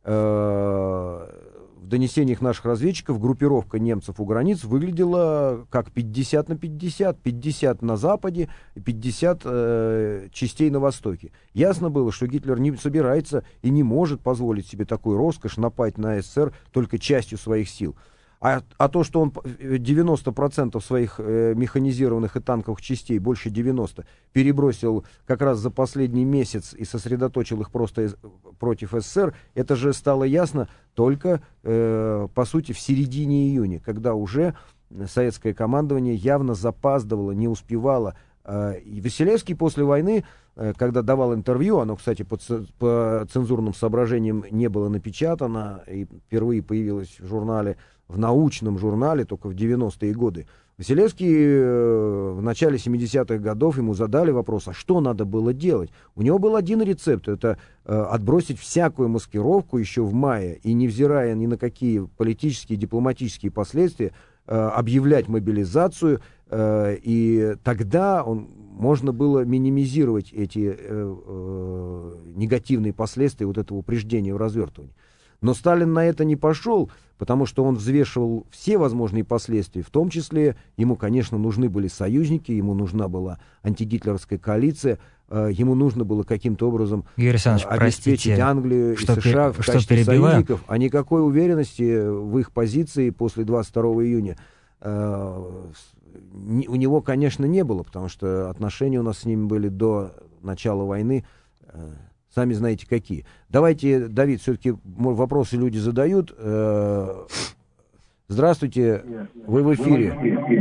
э, в донесениях наших разведчиков группировка немцев у границ выглядела как пятьдесят на пятьдесят. пятьдесят на западе, пятьдесят э, частей на востоке. Ясно было, что Гитлер не собирается и не может позволить себе такую роскошь напасть на СССР только частью своих сил. А, а то, что он девяносто процентов своих э, механизированных и танковых частей, больше девяноста, перебросил как раз за последний месяц и сосредоточил их просто из, против СССР, это же стало ясно только, э, по сути, в середине июня, когда уже советское командование явно запаздывало, не успевало. Э, и Василевский после войны, э, когда давал интервью, оно, кстати, по, по цензурным соображениям не было напечатано, и впервые появилось в журнале, в научном журнале только в девяностые годы. Василевский э, в начале семидесятых годов ему задали вопрос, а что надо было делать? У него был один рецепт, это э, отбросить всякую маскировку еще в мае и, невзирая ни на какие политические и дипломатические последствия, э, объявлять мобилизацию, э, и тогда он, можно было минимизировать эти э, э, негативные последствия вот этого упреждения в развертывании. Но Сталин на это не пошел, потому что он взвешивал все возможные последствия, в том числе ему, конечно, нужны были союзники, ему нужна была антигитлеровская коалиция, э, ему нужно было каким-то образом э, обеспечить простите, Англию и США в качестве союзников, а никакой уверенности в их позиции после двадцать второго июня э, не, у него, конечно, не было, потому что отношения у нас с ними были до начала войны, э, сами знаете какие. Давайте, Давид, все-таки вопросы люди задают. Здравствуйте, вы в эфире.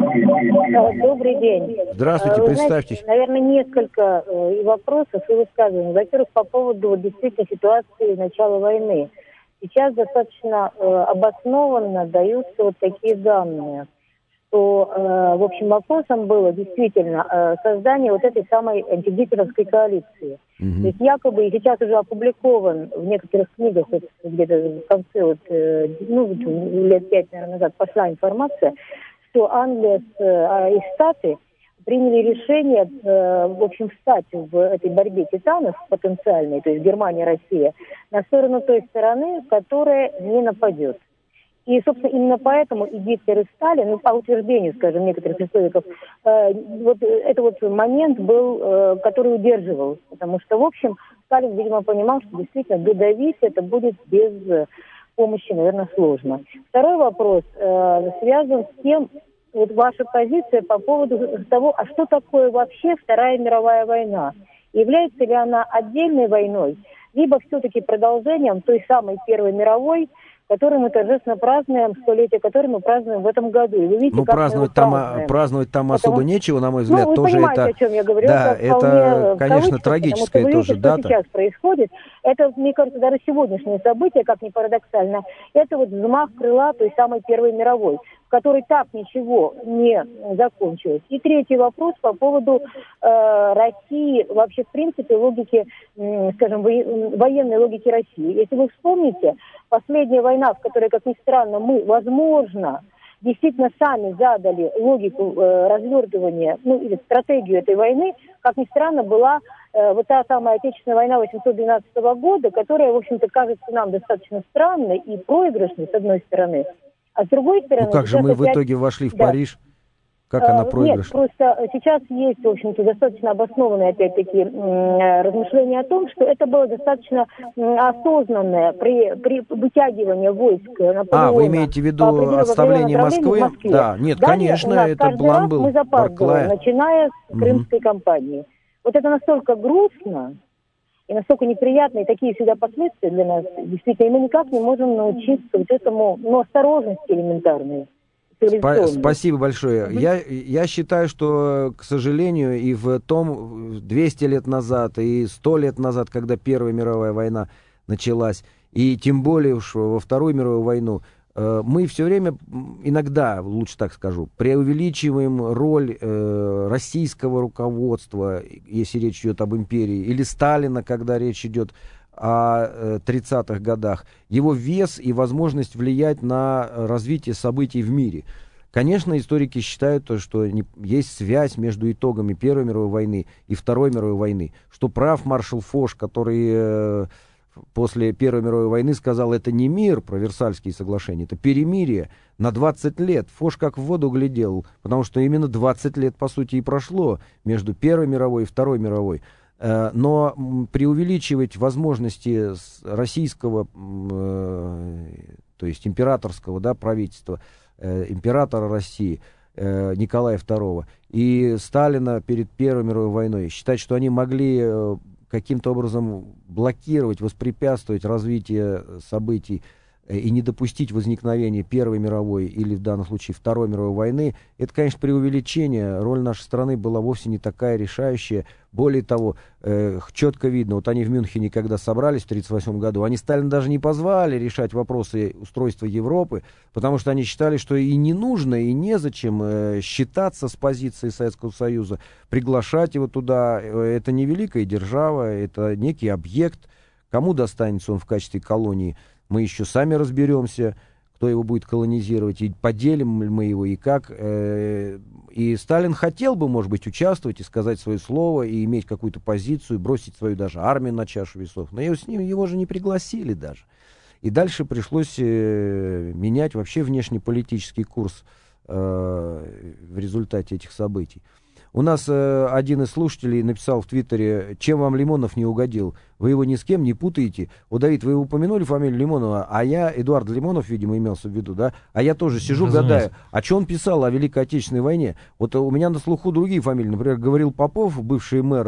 Добрый день. Здравствуйте, вы представьтесь. Знаете, наверное, несколько э, вопросов и высказываний. Во-первых, по поводу действительно ситуации начала войны. Сейчас достаточно э, обоснованно даются вот такие данные, что, э, в общем, вопросом было действительно э, создание вот этой самой антигитлеровской коалиции. Mm-hmm. То есть якобы и сейчас уже опубликован в некоторых книгах, вот, где-то в конце, вот, э, ну, лет пять, наверное, назад пошла информация, что Англия с, э, и Штаты приняли решение, э, в общем, встать в этой борьбе титанов потенциальной, то есть Германия, Россия, на сторону той стороны, которая не нападет. И, собственно, именно поэтому и Гитлер, и Сталин, ну, по утверждению, скажем, некоторых историков, э, вот это вот момент был, э, который удерживал. Потому что, в общем, Сталин, видимо, понимал, что действительно додавить это будет без помощи, наверное, сложно. Второй вопрос э, связан с тем, вот ваша позиция по поводу того, а что такое вообще Вторая мировая война? Является ли она отдельной войной, либо все-таки продолжением той самой Первой мировой, который мы торжественно празднуем, столетие которой мы празднуем в этом году. И вы видите, ну, как праздновать, мы там, празднуем. праздновать там Потому... особо нечего, на мой взгляд. Ну, вы тоже понимаете, это... о чем я говорю. Да, это, это конечно, трагическая трагическая потому тоже что, видите, дата. Что сейчас происходит, это, мне кажется, даже сегодняшнее событие, как ни парадоксально, это вот взмах крыла той самой Первой мировой, в которой так ничего не закончилось. И третий вопрос по поводу э, России, вообще, в принципе, логики, э, скажем, военной логики России. Если вы вспомните, последняя война, в которой, как ни странно, мы, возможно, действительно сами задали логику э, развертывания, ну, или стратегию этой войны, как ни странно, была э, вот та самая Отечественная война восемьсот двенадцатого года, которая, в общем-то, кажется нам достаточно странной и проигрышной, с одной стороны, а с другой стороны... Ну как же мы опять... в итоге вошли в да. Париж? Как она проигрышна? Нет, просто сейчас есть, в общем-то, достаточно обоснованные, опять-таки, размышления о том, что это было достаточно осознанное при, при вытягивании войск Наполеона. А, вы имеете в виду отставление Москвы? Москве. Да, нет, Далее конечно, у нас это план был мы Барклая. начиная с Крымской mm-hmm. кампании. Вот это настолько грустно и настолько неприятно, и такие всегда последствия для нас, действительно, и мы никак не можем научиться вот этому, ну, осторожности элементарной. Спасибо большое. Mm-hmm. Я, я считаю, что, к сожалению, и в том двести лет назад, и сто лет назад, когда Первая мировая война началась, и тем более уж во Вторую мировую войну, э, мы все время, иногда, лучше так скажу, преувеличиваем роль э, российского руководства, если речь идет об империи, или Сталина, когда речь идет о тридцатых годах, его вес и возможность влиять на развитие событий в мире. Конечно, историки считают, что есть связь между итогами Первой мировой войны и Второй мировой войны, что прав маршал Фош, который после Первой мировой войны сказал, это не мир, про Версальские соглашения, это перемирие на двадцать лет. Фош как в воду глядел, потому что именно двадцать лет, по сути, и прошло между Первой мировой и Второй мировой. Но преувеличивать возможности российского, то есть императорского, да, правительства, императора России Николая второго и Сталина перед Первой мировой войной, считать, что они могли каким-то образом блокировать, воспрепятствовать развитию событий и не допустить возникновения Первой мировой или в данном случае Второй мировой войны, это, конечно, преувеличение. Роль нашей страны была вовсе не такая решающая. Более того, э, четко видно, вот они в Мюнхене, когда собрались в тридцать восьмом году, они Сталина даже не позвали решать вопросы устройства Европы, потому что они считали, что и не нужно, и незачем э, считаться с позицией Советского Союза, приглашать его туда. Это не великая держава, это некий объект. Кому достанется он в качестве колонии? Мы еще сами разберемся, кто его будет колонизировать, и поделим мы его, и как. И Сталин хотел бы, может быть, участвовать и сказать свое слово, и иметь какую-то позицию, бросить свою даже армию на чашу весов. Но его, с ним, его же не пригласили даже. И дальше пришлось менять вообще внешнеполитический курс в результате этих событий. У нас э, один из слушателей написал в Твиттере, чем вам Лимонов не угодил? Вы его ни с кем не путаете. Вот, Давид, вы упомянули фамилию Лимонова, а я, Эдуард Лимонов, видимо, имелся в виду, да? А я тоже сижу, разумеется, гадаю, а что он писал о Великой Отечественной войне? Вот у меня на слуху другие фамилии. Например, говорил Попов, бывший мэр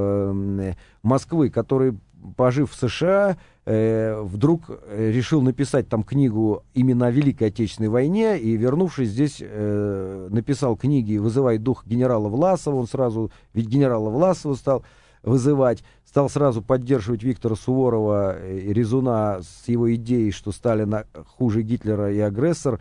э, Москвы, который, пожив в США, э, вдруг решил написать там книгу именно о Великой Отечественной войне, и, вернувшись здесь, э, написал книги «Вызывай дух генерала Власова». Он сразу, ведь генерала Власова стал вызывать, стал сразу поддерживать Виктора Суворова и Резуна с его идеей, что Сталин хуже Гитлера и агрессор.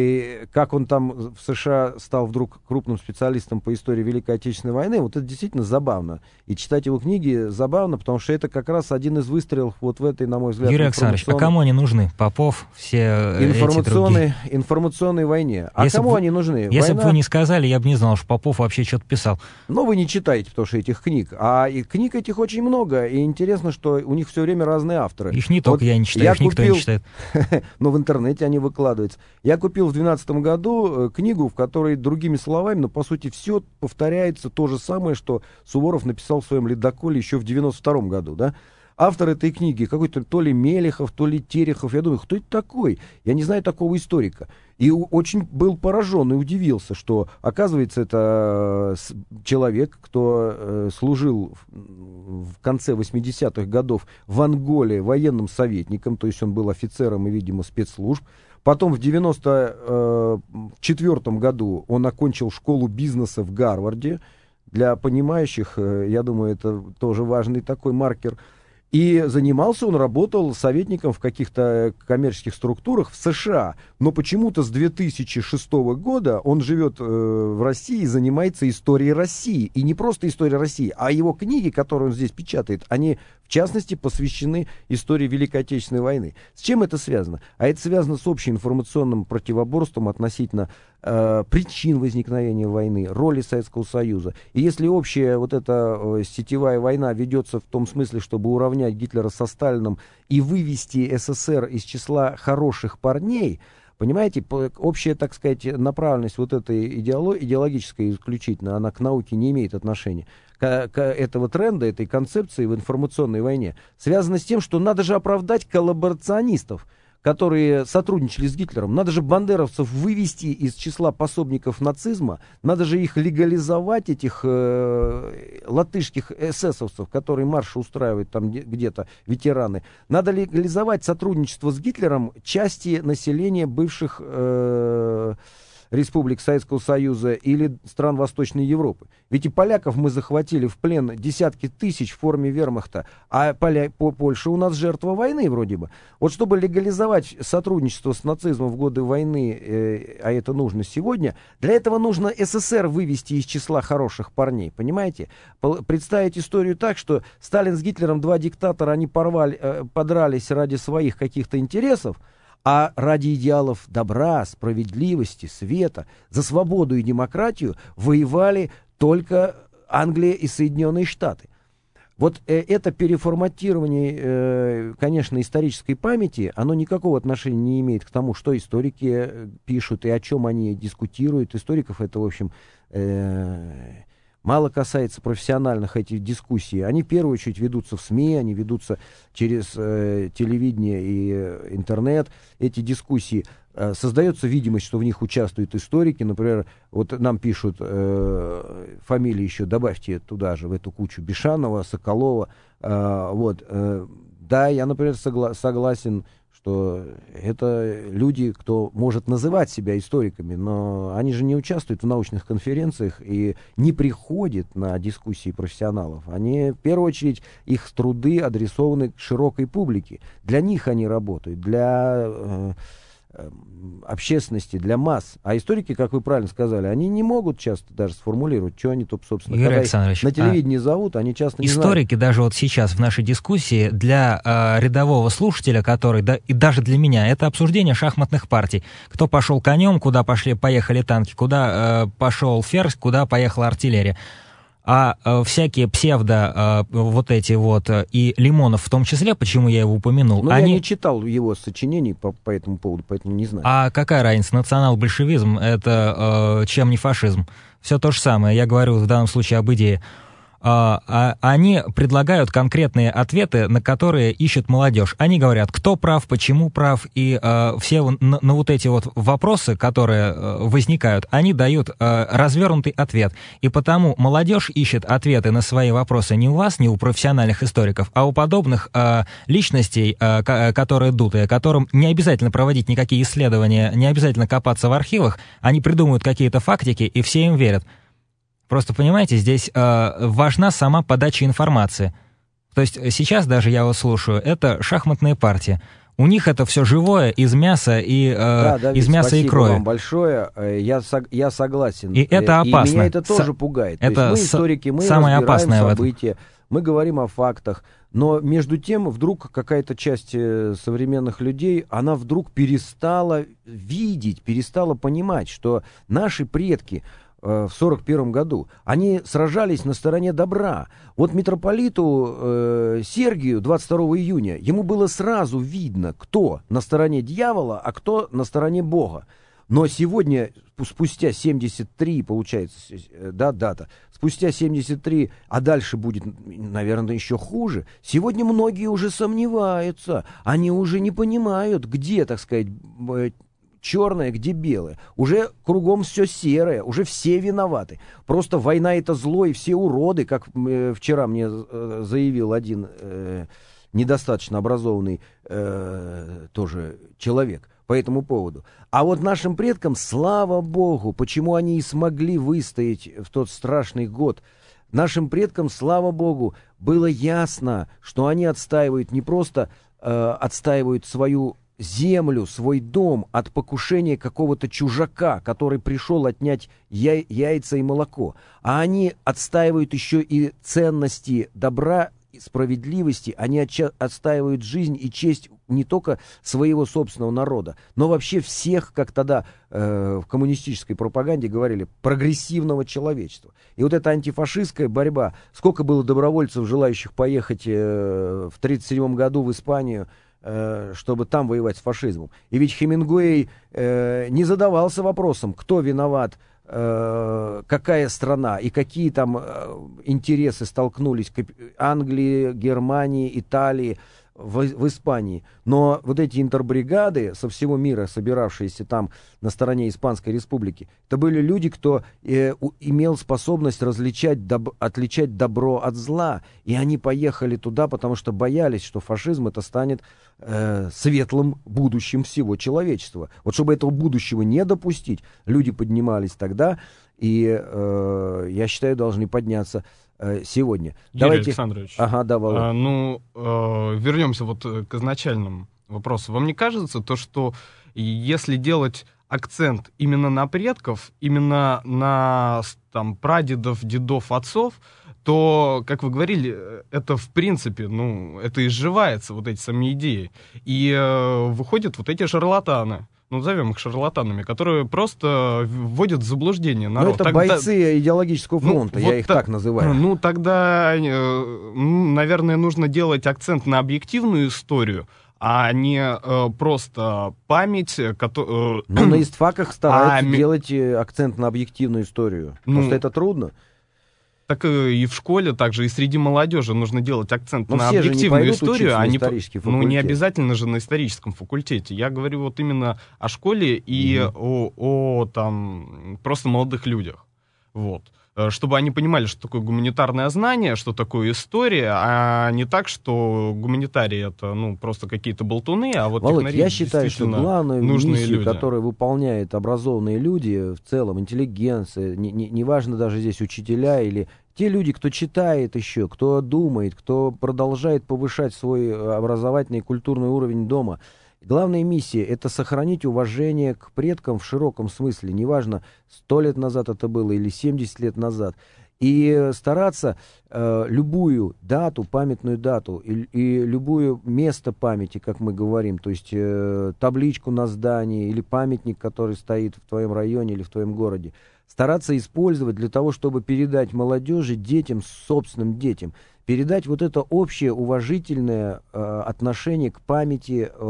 И как он там в США стал вдруг крупным специалистом по истории Великой Отечественной войны, вот это действительно забавно. И читать его книги забавно, потому что это как раз один из выстрелов вот в этой, на мой взгляд, Юрий Александрович, а кому они нужны? Попов, все информационной, эти другие? Информационной войне. А если кому бы, они нужны? Если Война... бы вы не сказали, я бы не знал, что Попов вообще что-то писал. Но вы не читаете, потому что этих книг. А и книг этих очень много. И интересно, что у них все время разные авторы. Их не только вот я не читаю, я их никто купил... не читает. Но в интернете они выкладываются. Я купил в две тысячи двенадцатом году книгу, в которой, другими словами, но по сути все повторяется то же самое, что Суворов написал в своем «Ледоколе» еще в девяносто втором году, да? Автор этой книги какой-то то ли Мелехов, то ли Терехов. Я думаю, кто это такой? Я не знаю такого историка. И очень был поражен и удивился, что, оказывается, это человек, кто э, служил в, в конце восьмидесятых годов в Анголе военным советником, то есть он был офицером и, видимо, спецслужб. Потом в девяносто четвёртом году он окончил школу бизнеса в Гарварде. Для понимающих, я думаю, это тоже важный такой маркер. И занимался он, работал советником в каких-то коммерческих структурах в США. Но почему-то с две тысячи шестого года он живет э, в России и занимается историей России. И не просто историей России, а его книги, которые он здесь печатает, они в частности, посвящены истории Великой Отечественной войны. С чем это связано? А это связано с общеинформационным противоборством относительно э, причин возникновения войны, роли Советского Союза. И если общая вот эта э, сетевая война ведется в том смысле, чтобы уравнять Гитлера со Сталиным и вывести СССР из числа хороших парней, понимаете, общая, так сказать, направленность вот этой идеологии, идеологической исключительно, она к науке не имеет отношения, к, к этого тренда, этой концепции в информационной войне, связана с тем, что надо же оправдать коллаборационистов, которые сотрудничали с Гитлером. Надо же бандеровцев вывести из числа пособников нацизма, надо же их легализовать, этих э, латышских эсэсовцев, которые марши устраивают там где-то, ветераны. Надо легализовать сотрудничество с Гитлером части населения бывших э, республик Советского Союза или стран Восточной Европы. Ведь и поляков мы захватили в плен десятки тысяч в форме вермахта, а поля... по Польша у нас жертва войны вроде бы. Вот чтобы легализовать сотрудничество с нацизмом в годы войны, э, а это нужно сегодня, для этого нужно СССР вывести из числа хороших парней, понимаете? Представить историю так, что Сталин с Гитлером, два диктатора, они порвали, э, подрались ради своих каких-то интересов, а ради идеалов добра, справедливости, света, за свободу и демократию воевали только Англия и Соединенные Штаты. Вот э, это переформатирование, э, конечно, исторической памяти, оно никакого отношения не имеет к тому, что историки пишут и о чем они дискутируют. Историков это, в общем, э, мало касается профессиональных этих дискуссий. Они в первую очередь ведутся в СМИ, они ведутся через э, телевидение и э, интернет. Эти дискуссии, э, создается видимость, что в них участвуют историки. Например, вот нам пишут э, фамилии еще, добавьте туда же, в эту кучу, Бишанова, Соколова. Э, вот, э, да, я, например, согла- согласен, что это люди, кто может называть себя историками, но они же не участвуют в научных конференциях и не приходят на дискуссии профессионалов. Они, в первую очередь, их труды адресованы к широкой публике. Для них они работают, для э, э, общественности, для масс. А историки, как вы правильно сказали, они не могут часто даже сформулировать, что они тут, собственно, Юрий когда Александрович, на телевидении а зовут, они часто не знают. Историки даже вот сейчас в нашей дискуссии для э, рядового слушателя, который, да, и даже для меня, это обсуждение шахматных партий. Кто пошел конем, куда пошли, поехали танки, куда э, пошел ферзь, куда поехала артиллерия. А э, всякие псевдо, э, вот эти вот, э, и Лимонов в том числе, почему я его упомянул, Ну, они... я не читал его сочинений по, по этому поводу, поэтому не знаю. А какая разница? Национал-большевизм — это э, чем не фашизм? Все то же самое, я говорю в данном случае об идее. А, они предлагают конкретные ответы, на которые ищет молодежь. Они говорят, кто прав, почему прав, и а, все на, на вот эти вот вопросы, которые а, возникают, они дают а, развернутый ответ. И потому молодежь ищет ответы на свои вопросы не у вас, не у профессиональных историков, а у подобных а, личностей, а, к- которые дутые, которым не обязательно проводить никакие исследования, не обязательно копаться в архивах, они придумывают какие-то фактики, и все им верят. Просто, понимаете, здесь э, важна сама подача информации. То есть сейчас даже я вас слушаю, это шахматные партии. У них это все живое, из мяса и э, да, Давид, из мяса и крови. Спасибо вам большое. Я, сог- я согласен. И это опасно. И меня это тоже С- пугает. Это То есть мы, с- историки, мы самое разбираем опасное в этом. события, мы говорим о фактах. Но между тем, вдруг какая-то часть современных людей, она вдруг перестала видеть, перестала понимать, что наши предки в сорок первом году, они сражались на стороне добра. Вот митрополиту э, Сергию двадцать второго июня, ему было сразу видно, кто на стороне дьявола, а кто на стороне Бога. Но сегодня, спустя семьдесят три, получается, да, дата, спустя семьдесят три, а дальше будет, наверное, еще хуже, сегодня многие уже сомневаются, они уже не понимают, где, так сказать, черное, где белое. Уже кругом все серое, уже все виноваты. Просто война — это зло, и все уроды, как э, вчера мне э, заявил один э, недостаточно образованный э, тоже человек по этому поводу. А вот нашим предкам, слава Богу, почему они и смогли выстоять в тот страшный год, нашим предкам, слава Богу, было ясно, что они отстаивают не просто э, отстаивают свою землю, свой дом от покушения какого-то чужака, который пришел отнять я- яйца и молоко. А они отстаивают еще и ценности добра справедливости, они отча- отстаивают жизнь и честь не только своего собственного народа, но вообще всех, как тогда э, в коммунистической пропаганде говорили, прогрессивного человечества. И вот эта антифашистская борьба, сколько было добровольцев, желающих поехать э, в тридцать седьмом году в Испанию, э, чтобы там воевать с фашизмом. И ведь Хемингуэй э, не задавался вопросом, кто виноват, какая страна и какие там интересы столкнулись Англии, Германии, Италии, в, в Испании. Но вот эти интербригады со всего мира, собиравшиеся там на стороне Испанской Республики, это были люди, кто э, у, имел способность различать доб, отличать добро от зла. И они поехали туда, потому что боялись, что фашизм это станет э, светлым будущим всего человечества. Вот чтобы этого будущего не допустить, люди поднимались тогда, и, э, я считаю, должны подняться сегодня. Юрий Давайте... Александрович, ага, да, а, ну, э, вернемся вот к изначальному вопросу. Вам не кажется то, что если делать акцент именно на предков, именно на там, прадедов, дедов, отцов, то, как вы говорили, это в принципе, ну, это изживается, вот эти сами идеи. И э, выходят вот эти шарлатаны, ну, назовем их шарлатанами, которые просто вводят в заблуждение народ. Ну, это тогда... бойцы идеологического фронта, ну, я вот их та... так называю. Ну, тогда, э, наверное, нужно делать акцент на объективную историю, а не э, просто память. Которая, э, Но на истфаках стараются а... делать акцент на объективную историю. Ну, просто это трудно. Так и в школе, также и среди молодежи нужно делать акцент Но на объективную историю, а не, ну, не обязательно же на историческом факультете. Я говорю вот именно о школе и mm-hmm. о, о там, просто молодых людях. Вот. Чтобы они понимали, что такое гуманитарное знание, что такое история, а не так, что гуманитарии это ну, просто какие-то болтуны, а вот Володь, я считаю, что главную миссию, люди. которую выполняют образованные люди, в целом интеллигенция, не, не, неважно даже здесь учителя или те люди, кто читает еще, кто думает, кто продолжает повышать свой образовательный и культурный уровень дома, главная миссия — это сохранить уважение к предкам в широком смысле. Неважно, сто лет назад это было или семьдесят лет назад. И стараться э, любую дату, памятную дату и, и любое место памяти, как мы говорим, то есть э, табличку на здании или памятник, который стоит в твоем районе или в твоем городе, стараться использовать для того, чтобы передать молодежи, детям, собственным детям, передать вот это общее уважительное э, отношение к памяти э,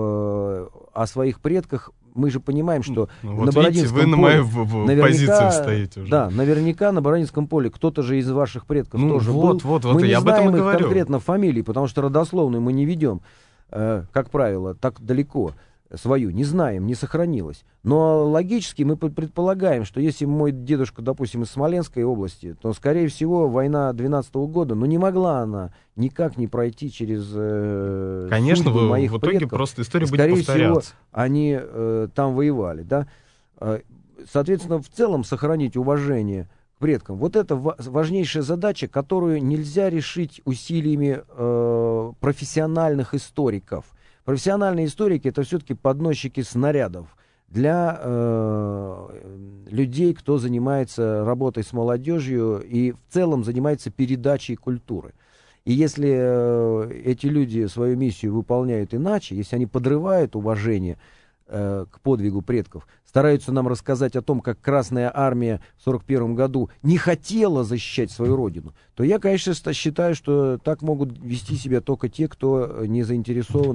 о своих предках. Мы же понимаем, что ну, на вот Бородинском видите, вы поле... на моей позиции стоите уже. Да, наверняка на Бородинском поле кто-то же из ваших предков ну, тоже вот, был. Вот, вот, мы не я знаем об этом и их говорю. конкретно фамилии, потому что родословную мы не ведем, э, как правило, так далеко. Свою не знаем, не сохранилось. Но логически мы предполагаем, что если мой дедушка, допустим, из Смоленской области, то, скорее всего, война двенадцатого года, ну, не могла она никак не пройти через э, Конечно, вы, моих в итоге предков. просто история будет скорее повторяться. Всего, они э, там воевали, да. Соответственно, в целом сохранить уважение к предкам. Вот это важнейшая задача, которую нельзя решить усилиями э, профессиональных историков. Профессиональные историки — это все-таки подносчики снарядов для э, людей, кто занимается работой с молодежью и в целом занимается передачей культуры. И если э, эти люди свою миссию выполняют иначе, если они подрывают уважение э, к подвигу предков, стараются нам рассказать о том, как Красная Армия в сорок первом году не хотела защищать свою родину, то я, конечно, считаю, что так могут вести себя только те, кто не заинтересован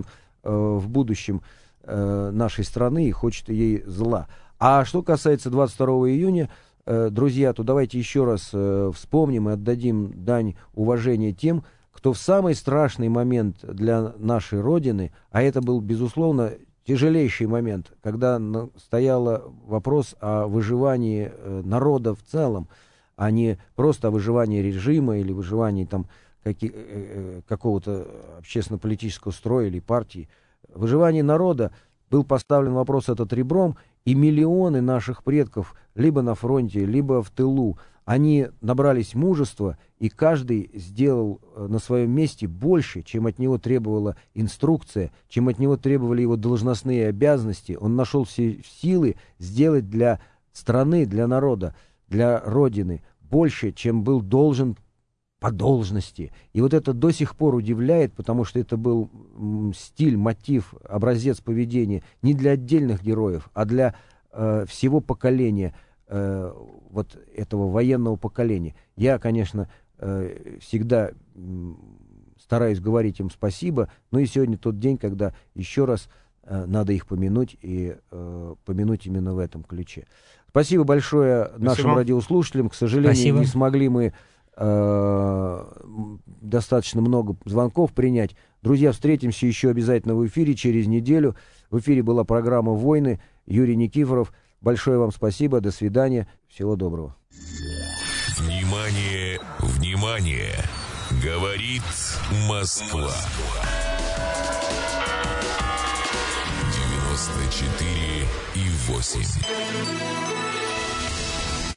в будущем э, нашей страны и хочет ей зла. А что касается двадцать второго июня, э, друзья, то давайте еще раз э, вспомним и отдадим дань уважения тем, кто в самый страшный момент для нашей Родины, а это был, безусловно, тяжелейший момент, когда на, стоял вопрос о выживании э, народа в целом, а не просто о выживании режима или выживании там Каки, э, какого-то общественно-политического строя или партии. В выживании народа был поставлен вопрос этот ребром, и миллионы наших предков либо на фронте, либо в тылу, они набрались мужества, и каждый сделал на своем месте больше, чем от него требовала инструкция, чем от него требовали его должностные обязанности. Он нашел все силы сделать для страны, для народа, для Родины больше, чем был должен по должности. И вот это до сих пор удивляет, потому что это был м, стиль, мотив, образец поведения не для отдельных героев, а для э, всего поколения, э, вот этого военного поколения. Я, конечно, э, всегда э, стараюсь говорить им спасибо, но и сегодня тот день, когда еще раз э, надо их помянуть, и э, помянуть именно в этом ключе. Спасибо большое Спасибо. нашим радиослушателям. К сожалению, Спасибо. не смогли мы достаточно много звонков принять. Друзья, встретимся еще обязательно в эфире через неделю. В эфире была программа «Войны». Юрий Никифоров. Большое вам спасибо. До свидания. Всего доброго. Внимание, внимание! Говорит Москва. девяносто четыре и восемь.